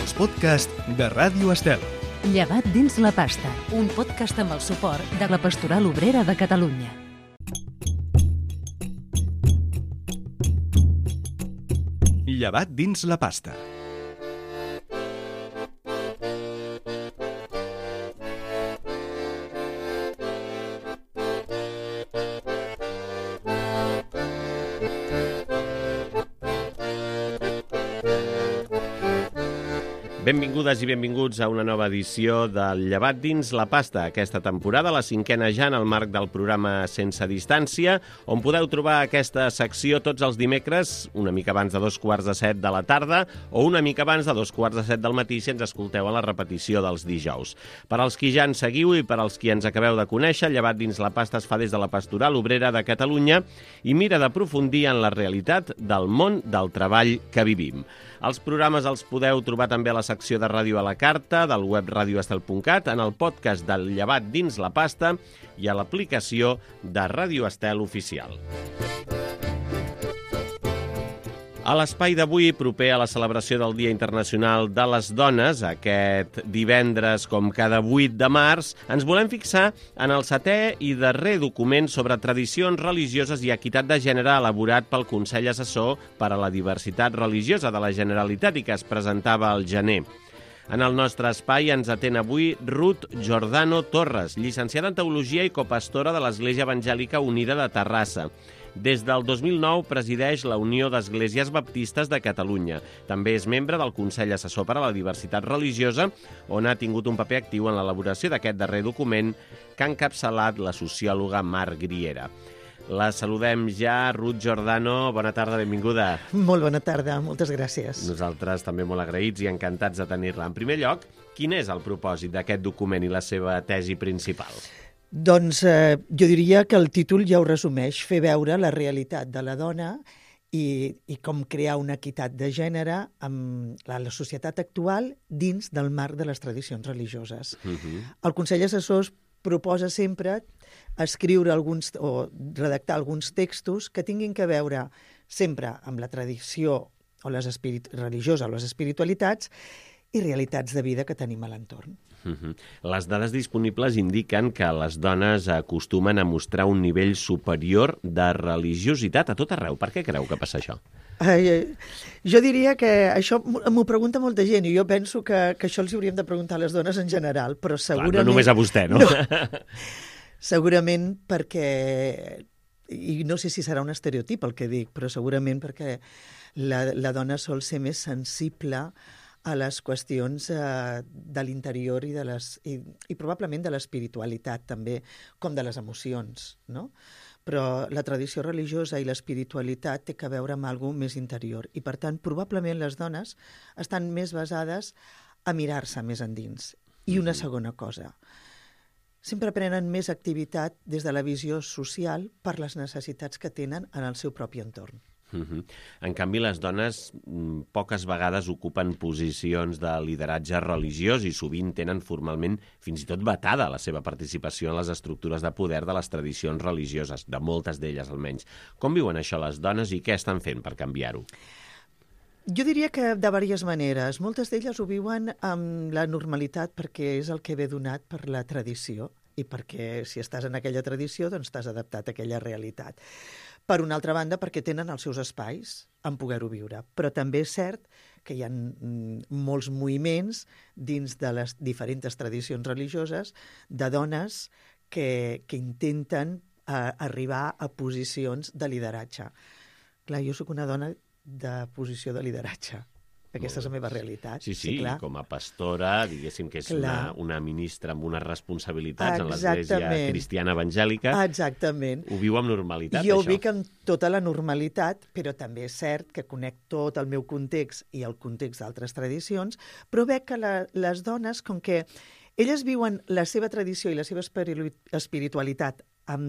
els podcasts de Ràdio Estel. Llevat dins la pasta, un podcast amb el suport de la Pastoral Obrera de Catalunya. Llevat dins la pasta. Benvingudes i benvinguts a una nova edició del Llevat dins la pasta. Aquesta temporada, la cinquena ja en el marc del programa Sense Distància, on podeu trobar aquesta secció tots els dimecres, una mica abans de 6:45 de la tarda o una mica abans de 2:45 del matí si ens escolteu a la repetició dels dijous. Per als qui ja ens seguiu i per als qui ens acabeu de conèixer, Llevat dins la pasta es fa des de la Pastoral Obrera de Catalunya i mira d'aprofundir en la realitat del món del treball que vivim. Els programes els podeu trobar també a la secció de Ràdio a la Carta, del web radioestel.cat, en el podcast del Llevat dins la pasta i a l'aplicació de Ràdio Estel Oficial. A l'espai d'avui, proper a la celebració del Dia Internacional de les Dones, aquest divendres com cada 8 de març, ens volem fixar en el 7è i darrer document sobre tradicions religioses i equitat de gènere elaborat pel Consell Assessor per a la Diversitat Religiosa de la Generalitat i que es presentava al gener. En el nostre espai ens atén avui Ruth Giordano Torres, llicenciada en Teologia i copastora de l'Església Evangèlica Unida de Terrassa. Des del 2009 presideix la Unió d'Esglésies Baptistes de Catalunya. També és membre del Consell Assessor per a la Diversitat Religiosa, on ha tingut un paper actiu en l'elaboració d'aquest darrer document que ha encapçalat la sociòloga Marc Griera. La saludem ja, Ruth Giordano. Bona tarda, benvinguda. Molt bona tarda, moltes gràcies. Nosaltres també molt agraïts i encantats de tenir-la. En primer lloc, quin és el propòsit d'aquest document i la seva tesi principal? Doncs jo diria que el títol ja ho resumeix, fer veure la realitat de la dona i com crear una equitat de gènere amb la societat actual dins del marc de les tradicions religioses. El Consell Assessor proposa sempre escriure o redactar alguns textos que tinguin a veure sempre amb la tradició o religiosa o les espiritualitats i realitats de vida que tenim a l'entorn. Les dades disponibles indiquen que les dones acostumen a mostrar un nivell superior de religiositat a tot arreu. Per què creu que passa això? Jo diria que això m'ho pregunta molta gent i jo penso que això els hauríem de preguntar a les dones en general, però segurament... Clar, no només a vostè, no? Segurament perquè, i no sé si serà un estereotip el que dic, però segurament perquè la dona sol ser més sensible a les qüestions de l'interior i probablement de l'espiritualitat també, com de les emocions, no? Però la tradició religiosa i l'espiritualitat té a veure amb alguna cosa més interior i, per tant, probablement les dones estan més basades a mirar-se més endins. I una segona cosa, sempre prenen més activitat des de la visió social per les necessitats que tenen en el seu propi entorn. En canvi, les dones poques vegades ocupen posicions de lideratge religiós i sovint tenen formalment fins i tot vetada la seva participació en les estructures de poder de les tradicions religioses, de moltes d'elles almenys. Com viuen això les dones i què estan fent per canviar-ho? Jo diria que de diverses maneres. Moltes d'elles ho viuen amb la normalitat perquè és el que ve donat per la tradició i perquè si estàs en aquella tradició doncs t'has adaptat a aquella realitat. Per una altra banda, perquè tenen els seus espais en poder-ho viure. Però també és cert que hi ha molts moviments dins de les diferents tradicions religioses de dones que intenten arribar a posicions de lideratge. Clar, jo sóc una dona de posició de lideratge. Aquesta és la meva realitat. Sí, clar. Com a pastora, diguéssim que és una ministra amb unes responsabilitats en l'Església Cristiana Evangèlica. Exactament. Ho viu amb normalitat, jo això? Jo ho vic amb tota la normalitat, però també és cert que conec tot el meu context i el context d'altres tradicions, però veig que les dones, com que elles viuen la seva tradició i la seva espiritualitat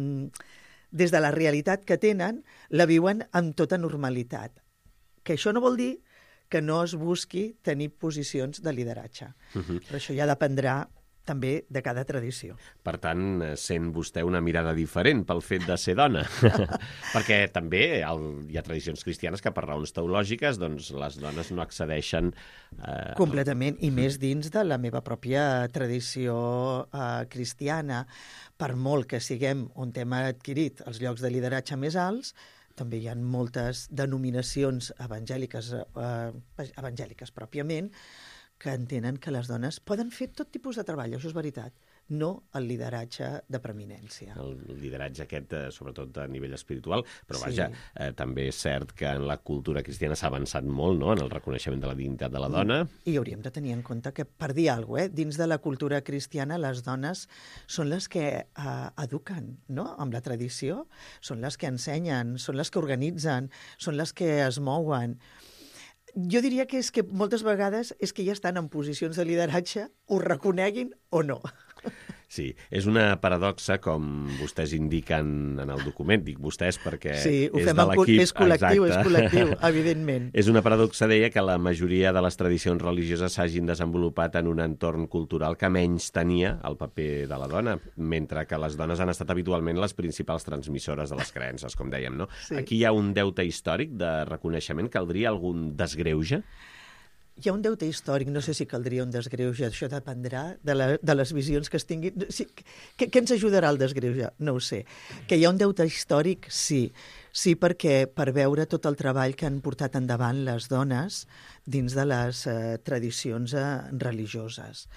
des de la realitat que tenen, la viuen amb tota normalitat. Que això no vol dir que no es busqui tenir posicions de lideratge. Però això ja dependrà també de cada tradició. Per tant, sent vostè una mirada diferent pel fet de ser dona. Perquè també hi ha tradicions cristianes que per raons teològiques doncs, les dones no accedeixen... Completament, i més dins de la meva pròpia tradició cristiana. Per molt que siguem on hem adquirit els llocs de lideratge més alts, també hi ha moltes denominacions evangèliques pròpiament, que entenen que les dones poden fer tot tipus de treball, això és veritat, no el lideratge de preeminència. El lideratge aquest, sobretot a nivell espiritual, però Sí. vaja, també és cert que en la cultura cristiana s'ha avançat molt, no?, en el reconeixement de la dignitat de la dona. I hauríem de tenir en compte que, per dir alguna cosa, dins de la cultura cristiana, les dones són les que eduquen, no?, amb la tradició, són les que ensenyen, són les que organitzen, són les que es mouen. Jo diria que és que moltes vegades és que ja estan en posicions de lideratge, ho reconeguin o no. Sí, és una paradoxa, com vostès indiquen en el document. Dic vostès perquè Sí, ho és fem de l'equip. és col·lectiu, evidentment. És una paradoxa, deia, que la majoria de les tradicions religioses s'hagin desenvolupat en un entorn cultural que menys tenia el paper de la dona, mentre que les dones han estat habitualment les principals transmissores de les creences, com dèiem, no? Sí. Aquí hi ha un deute històric de reconeixement. Caldria algun desgreuge? Hi ha un deute històric, no sé si caldria un desgreuge, això dependrà de les visions que es tinguin. Sí, què ens ajudarà el desgreuge? No ho sé. Que hi ha un deute històric, sí. Sí, perquè per veure tot el treball que han portat endavant les dones dins de les tradicions religioses.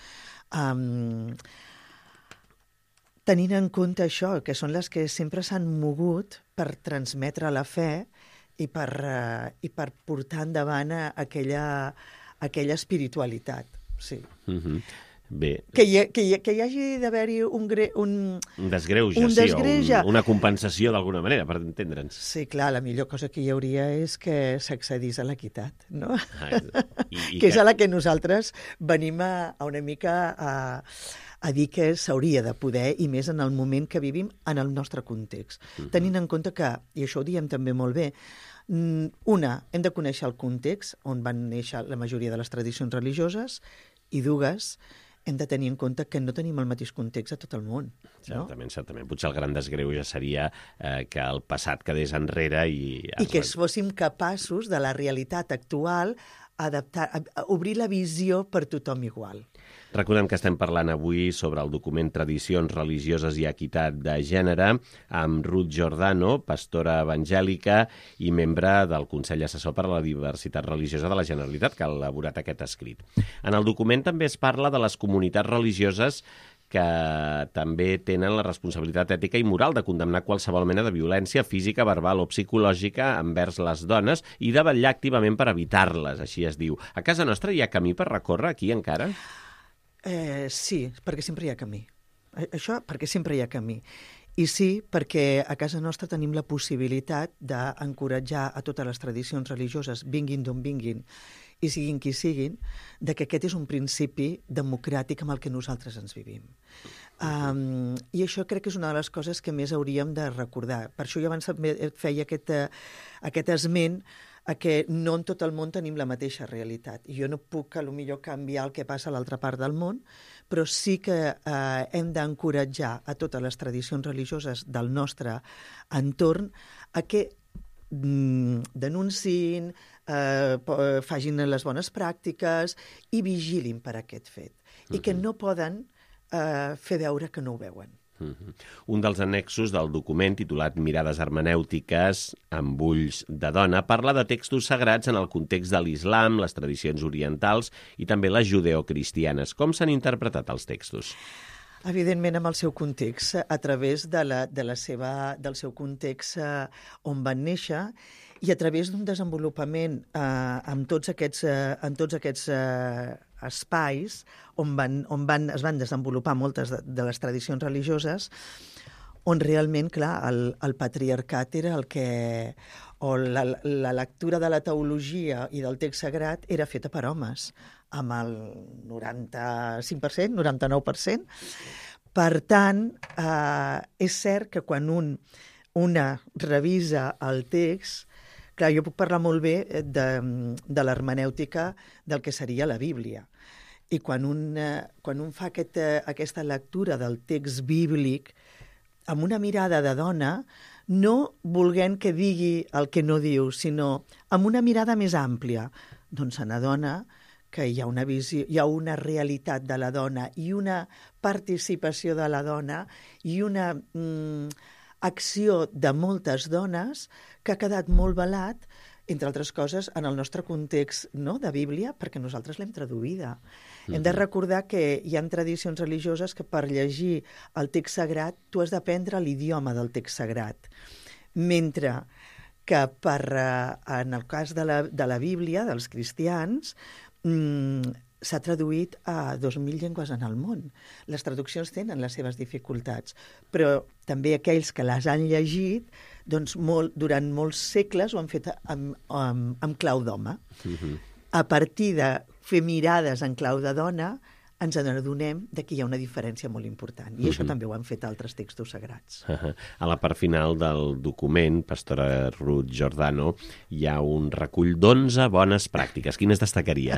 Tenint en compte això, que són les que sempre s'han mogut per transmetre la fe i per portar endavant aquella espiritualitat, sí. Bé. Que hi hagi d'haver-hi un desgreuge, desgreuge. O una compensació d'alguna manera, per entendre'ns. Sí, clar, la millor cosa que hi hauria és que s'accedís a l'equitat, no? I que és a la que nosaltres venim a una mica a dir que s'hauria de poder, i més en el moment que vivim, en el nostre context. Tenint en compte que, i això ho diem també molt bé, una, hem de conèixer el context on van néixer la majoria de les tradicions religioses, i dues, hem de tenir en compte que no tenim el mateix context a tot el món. Certament, certament. Potser el gran desgreuge seria que el passat quedés enrere i que fóssim capaços de la realitat actual obrir la visió per tothom igual. Recordem que estem parlant avui sobre el document Tradicions religioses i equitat de gènere amb Ruth Giordano, pastora evangèlica i membre del Consell Assessor per a la Diversitat Religiosa de la Generalitat, que ha elaborat aquest escrit. En el document també es parla de les comunitats religioses que també tenen la responsabilitat ètica i moral de condemnar qualsevol mena de violència física, verbal o psicològica envers les dones i de vetllar activament per evitar-les, així es diu. A casa nostra hi ha camí per recórrer aquí encara? Sí, perquè sempre hi ha camí. Això perquè sempre hi ha camí. I sí, perquè a casa nostra tenim la possibilitat d'encoratjar a totes les tradicions religioses, vinguin d'on vinguin, i siguin qui siguin, de que aquest és un principi democràtic amb el que nosaltres ens vivim. I això crec que és una de les coses que més hauríem de recordar. Per això jo abans et feia aquest esment a que no en tot el món tenim la mateixa realitat. I jo no puc, potser, canviar el que passa a l'altra part del món, però sí que hem d'encoratjar a totes les tradicions religioses del nostre entorn a que denunciïn, facin les bones pràctiques i vigilin per aquest fet. I que no poden fer veure que no ho veuen. Un dels annexos del document, titulat Mirades hermenèutiques amb ulls de dona, parla de textos sagrats en el context de l'islam, les tradicions orientals i també les judeocristianes. Com s'han interpretat els textos? Evidentment, amb el seu context, a través del seu context on van néixer i a través d'un desenvolupament en tots aquests espais on es van desenvolupar moltes de les tradicions religioses, on realment, clar, el patriarcat era el que... o la lectura de la teologia i del text sagrat era feta per homes, amb el 95%, 99%. Per tant, és cert que quan una revisa el text, clar, jo puc parlar molt bé de l'hermenèutica del que seria la Bíblia. I quan un fa aquesta lectura del text bíblic amb una mirada de dona, no volent que digui el que no diu, sinó amb una mirada més àmplia, doncs se n'adona que hi ha una visió, hi ha una realitat de la dona i una participació de la dona i una acció de moltes dones que ha quedat molt velat, entre altres coses, en el nostre context, no?, de Bíblia, perquè nosaltres l'hem traduïda. Hem de recordar que hi ha tradicions religioses que per llegir el text sagrat tu has d'aprendre l'idioma del text sagrat, mentre que en el cas de la Bíblia, dels cristians, s'ha traduït a 2.000 llengües en el món. Les traduccions tenen les seves dificultats, però també aquells que les han llegit, doncs durant molts segles ho han fet amb clau d'home. A partir de fer mirades en clau de dona, ens adonem que hi ha una diferència molt important. I això també ho han fet altres textos sagrats. A la part final del document, pastora Ruth Giordano, hi ha un recull d'11 bones pràctiques. Quines destacaria?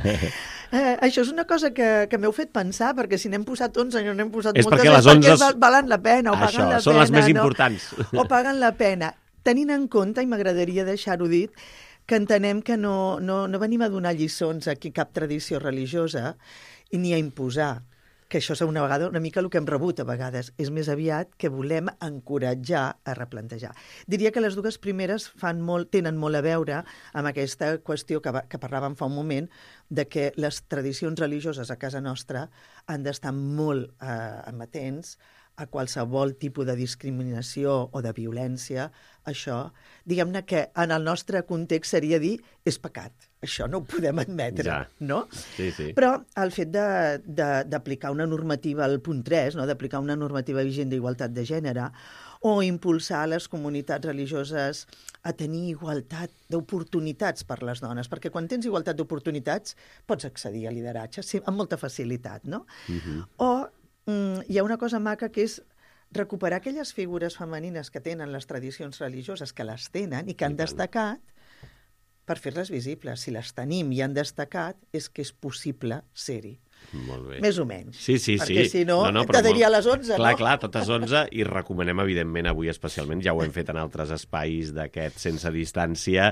Això és una cosa que m'heu fet pensar, perquè si n'hem posat 11 i no n'hem posat moltes, perquè les 11 valen la pena, o paguen la pena. Són les més importants. O paguen la pena. Tenint en compte, i m'agradaria deixar-ho dit, que entenem que no venim a donar lliçons aquí cap tradició religiosa, i ni a imposar, que això és una vegada una mica el que hem rebut a vegades. És més aviat que volem encoratjar a replantejar. Diria que les dues primeres tenen molt a veure amb aquesta qüestió que parlàvem fa un moment, de que les tradicions religioses a casa nostra han d'estar molt amatents a qualsevol tipus de discriminació o de violència. Això, diguem-ne que en el nostre context seria dir és pecat. Això no ho podem admetre, no? Sí, sí. Però el fet d'aplicar una normativa, al punt 3, no? D'aplicar una normativa vigent d'igualtat de gènere, o impulsar les comunitats religioses a tenir igualtat d'oportunitats per les dones, perquè quan tens igualtat d'oportunitats pots accedir a lideratge amb molta facilitat, no? O hi ha una cosa maca que és recuperar aquelles figures femenines que tenen les tradicions religioses, que les tenen i que han destacat, per fer-les visibles. Si les tenim i han destacat, és que és possible ser-hi. Molt bé. Més o menys. Sí. Perquè si no, t'ha de dir a les 11, no? Clar, totes 11, i recomanem, evidentment, avui especialment, ja ho hem fet en altres espais d'aquest Sense Distància,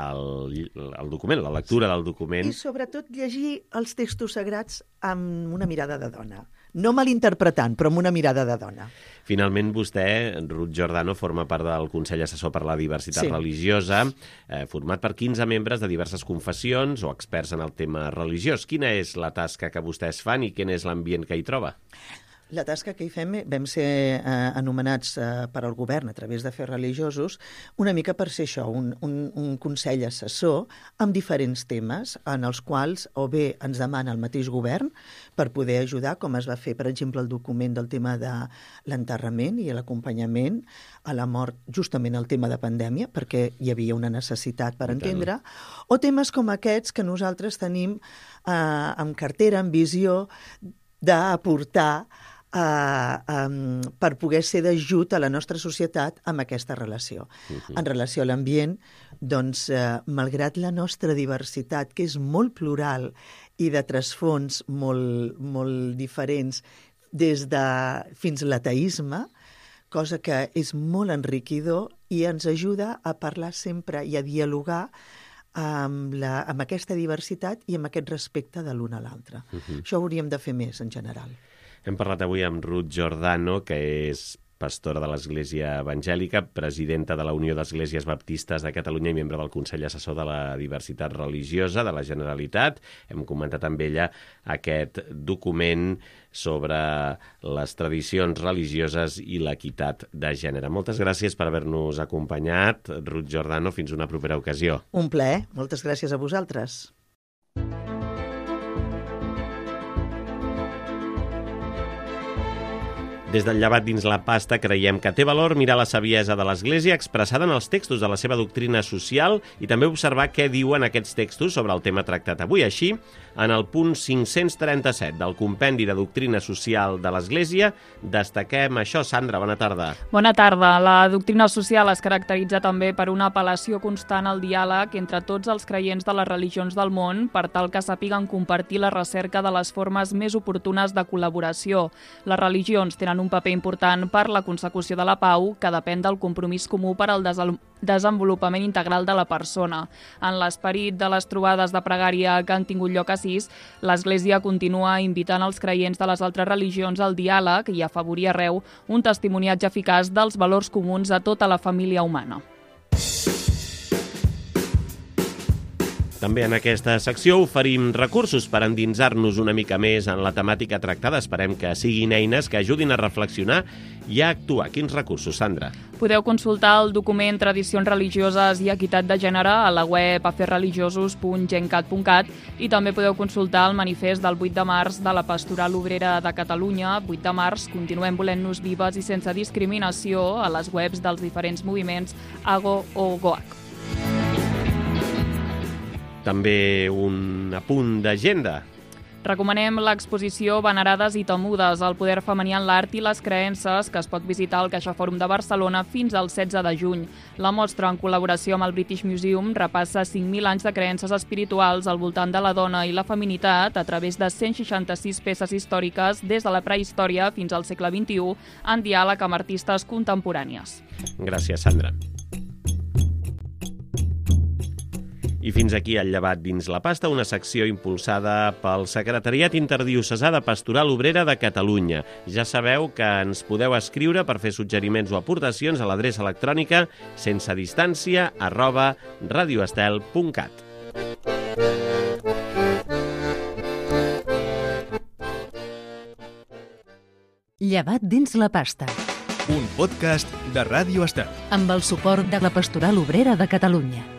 el document, la lectura del document. I sobretot llegir els textos sagrats amb una mirada de dona. No malinterpretant, però amb una mirada de dona. Finalment, vostè, Ruth Giordano, forma part del Consell Assessor per la Diversitat Religiosa, format per 15 membres de diverses confessions o experts en el tema religiós. Quina és la tasca que vostès fan i quin és l'ambient que hi troba? La tasca que hi fem, vam ser anomenats per al govern a través d'afers religiosos, una mica per ser això, un consell assessor amb diferents temes en els quals o bé ens demana el mateix govern per poder ajudar, com es va fer, per exemple, el document del tema de l'enterrament i l'acompanyament a la mort, justament el tema de pandèmia, perquè hi havia una necessitat per entendre, o temes com aquests que nosaltres tenim en cartera, en visió, d'aportar per poder ser d'ajut a la nostra societat amb aquesta relació. En relació a l'ambient, doncs, malgrat la nostra diversitat, que és molt plural i de trasfons molt diferents, fins a l'ateisme, cosa que és molt enriquidor i ens ajuda a parlar sempre i a dialogar amb aquesta diversitat i amb aquest respecte de l'un a l'altre. Això ho hauríem de fer més, en general. Hem parlat avui amb Ruth Giordano, que és pastora de l'Església Evangèlica, presidenta de la Unió d'Esglésies Baptistes de Catalunya i membre del Consell Assessor de la Diversitat Religiosa de la Generalitat. Hem comentat amb ella aquest document sobre les tradicions religioses i l'equitat de gènere. Moltes gràcies per haver-nos acompanyat, Ruth Giordano. Fins una propera ocasió. Un plaer. Moltes gràcies a vosaltres. Des del Llevat dins la pasta creiem que té valor mirar la saviesa de l'Església expressada en els textos de la seva doctrina social i també observar què diuen aquests textos sobre el tema tractat avui. Així, en el punt 537 del Compendi de Doctrina Social de l'Església, destaquem això. Sandra, bona tarda. Bona tarda. La doctrina social es caracteritza també per una apel·lació constant al diàleg entre tots els creients de les religions del món per tal que sàpiguen compartir la recerca de les formes més oportunes de col·laboració. Les religions tenen un paper important per la consecució de la pau, que depèn del compromís comú per al desenvolupament integral de la persona. En l'esperit de les trobades de pregària que han tingut lloc a Assís, l'Església continua invitant els creients de les altres religions al diàleg i a afavorir arreu un testimoniatge eficaç dels valors comuns a tota la família humana. També en aquesta secció oferim recursos per endinsar-nos una mica més en la temàtica tractada. Esperem que siguin eines que ajudin a reflexionar i a actuar. Quins recursos, Sandra? Podeu consultar el document Tradicions religioses i equitat de gènere a la web aferreligiosos.gencat.cat i també podeu consultar el manifest del 8 de març de la Pastoral Obrera de Catalunya. 8 de març, continuem volent-nos vives i sense discriminació, a les webs dels diferents moviments AGO o GOAC. També un apunt d'agenda. Recomanem l'exposició Venerades i Temudes, el poder femení en l'art i les creences, que es pot visitar al CaixaFòrum de Barcelona fins al 16 de juny. La mostra, en col·laboració amb el British Museum, repassa 5.000 anys de creences espirituals al voltant de la dona i la feminitat a través de 166 peces històriques des de la prehistòria fins al segle XXI, en diàleg amb artistes contemporànies. Gràcies, Sandra. I fins aquí el Llevat dins la pasta, una secció impulsada pel Secretariat Interdiocesà de Pastoral Obrera de Catalunya. Ja sabeu que ens podeu escriure per fer suggeriments o aportacions a l'adreça electrònica sensedistància@radioestel.cat. Llevat dins la pasta, Un podcast de Ràdio Estel. amb el suport de la Pastoral Obrera de Catalunya.